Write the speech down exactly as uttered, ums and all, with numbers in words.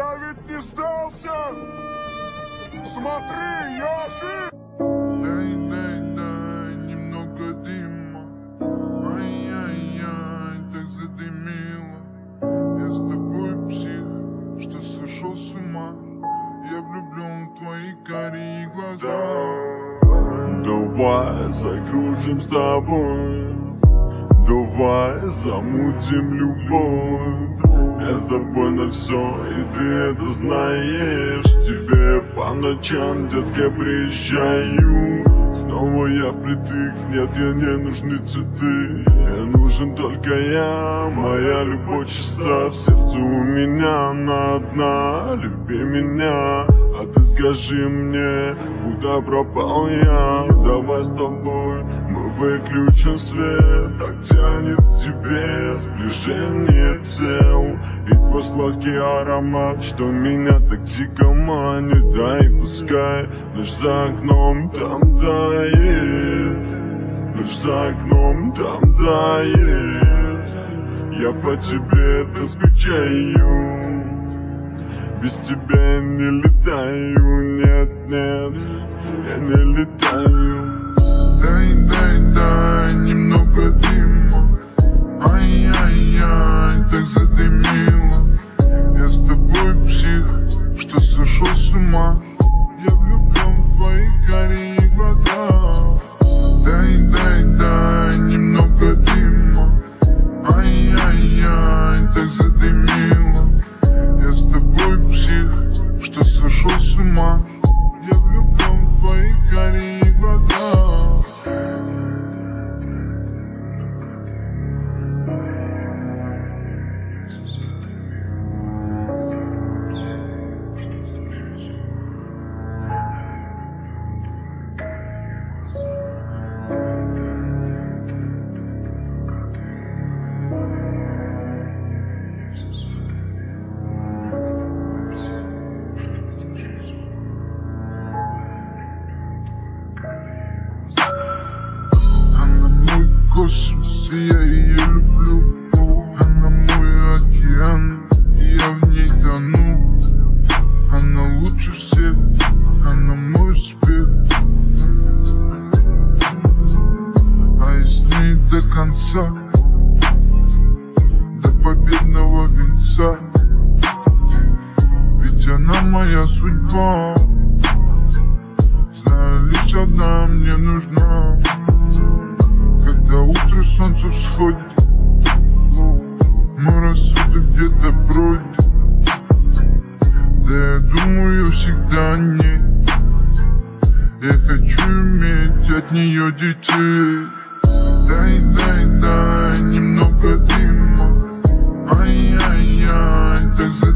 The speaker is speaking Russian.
Я ведь не сдался! Смотри, я жив! Дай, дай, дай, немного дыма. Ай-яй-яй, так задымило. Я с тобой псих, что сошел с ума. Я влюблен в твои карие глаза. Давай закружим с тобой, давай замутим любовь. Я с тобой на все, и ты это знаешь. Тебе по ночам, детка, приезжаю. Снова я впритык, нет, я не нужны цветы. Я нужен только я, моя любовь чиста. В сердце у меня она одна, люби меня. А ты скажи мне, куда пропал я? Давай с тобой мы выключим свет. Так тянет к тебе сближение тел. И твой сладкий аромат, что меня так дико манит. Дай пускай ночь за окном там тает, ночь за окном там тает. Я по тебе так скучаю. Без тебя я не летаю, нет, нет, я не летаю. Дай, дай, дай, немного дыма. Ай-яй-яй, так задымило. Я с тобой псих, что сошел с ума. Я влюблен в твои карие глаза. Дай, дай, дай, немного дыма. Ай-яй-яй, так задымило. Я с тобой псих, что сошел с ума. Я влюблен в твои карие глаза. Космос, и я ее люблю. Она мой океан, и я в ней тону. Она лучше всех, она мой успех. А я с ней до конца, до победного венца. Ведь она моя судьба. Знаю, лишь одна мне нужна. Когда утро солнце всходит, мой рассудок где-то бродит. Да я думаю всегда о ней. Я хочу иметь от нее детей. Дай, дай, дай, немного дыма. Ай-яй-яй, так за